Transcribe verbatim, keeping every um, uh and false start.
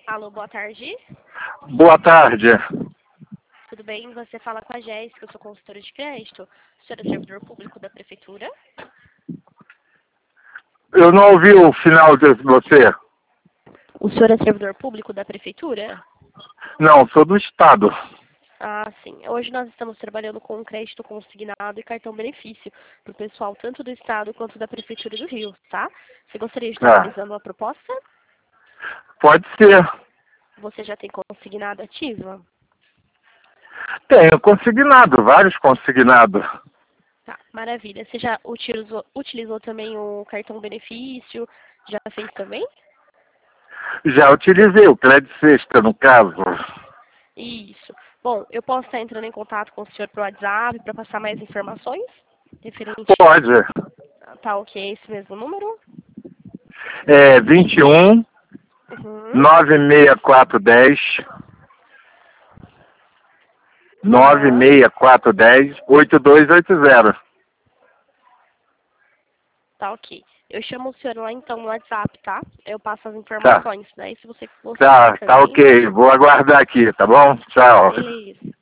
Alô, boa tarde. Boa tarde. Tudo bem? Você fala com a Jéssica, eu sou consultora de crédito. O senhor é servidor público da prefeitura? Eu não ouvi o final de você. O senhor é servidor público da prefeitura? Não, sou do Estado. Ah, sim. Hoje nós estamos trabalhando com crédito consignado e cartão benefício para o pessoal tanto do Estado quanto da Prefeitura do Rio, tá? Você gostaria de estar Ah, analisando uma proposta? pode ser. Você já tem consignado ativa? Tenho consignado, vários consignados. Tá, maravilha. Você já utilizou, utilizou também o cartão benefício? Já fez também? Já utilizei o crédito sexta, no caso. Isso. Bom, eu posso estar entrando em contato com o senhor pelo WhatsApp para passar mais informações? Referente. Pode. Tá ok, esse mesmo número? É vinte e um, Uhum. nove seis quatro um zero, nove Aham. seis quatro um zero, oito dois oito zero. Tá ok. Eu chamo o senhor lá então no WhatsApp, tá? Eu passo as Tá, informações. Daí se você gostar tá, tá também. ok. Vou aguardar aqui, tá bom? Tchau. Beleza.